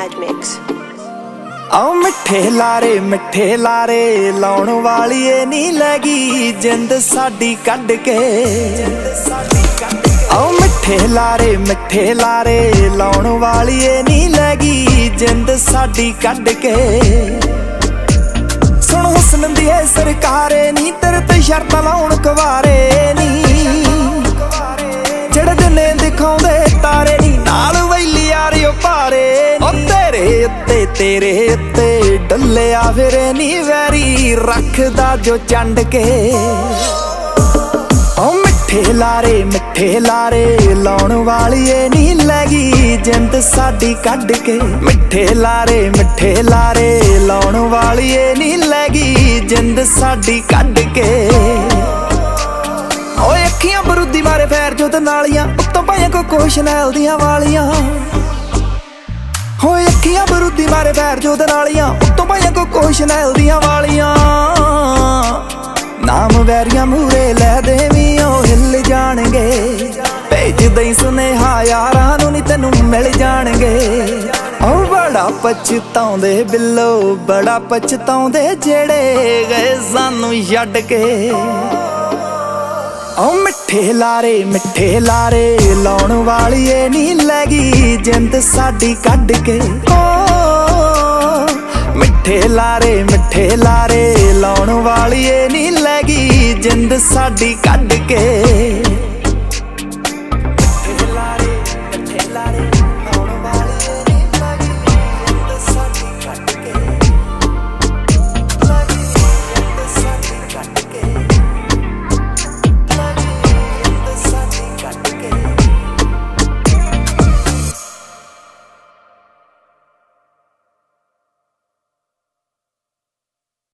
Mad Mix। आओ मिठे लारे लाउण वालीए नी लगी जिंद साडी कढ के। आओ मिठे लारे लाउण वालीए नी लगी जिंद साडी कढ के। सुन हुस्न दी है सरकारे नी तेरे ते शर्तां लाउण कवारे नी। जेड़े दिने दिखाउंदे तारे नी नाल वैली यारियो पारे नी। तेरे उत्ते डल्लिया फिर नी वैरी रखदा जो चंड के। ओ मिठे लारे लाउण वालीए नी लगी जिंद साडी कढ के। मिठे लारे लाउण वालीए नी लगी जिंद साडी कढ के। ओए अखियां बरूदी मारे पैर जो नालियां उत्तों पाइयां कोको शनैल दियां वालियां। होए अखियां बरूदी मारे पैर जो नालियां उत्तों पाइयां कोको शनैल दियां वालियां। नाम वैरियां मूरे लै देवीं ओ हिल जाणगे। भेज दई सुनेहा यारां नूं नी तैनूं मिल जाणगे। ओ बड़ा पछताउंदे बिल्लो बड़ा पछताउंदे जेड़े गए सानूं छड्ड के। ओ मिठे लारे लाउण वालीए नी लगी जिंद साडी कढ के। ओ मिठे लारे लाउण वालीए नी लगी जिंद साडी कढ के।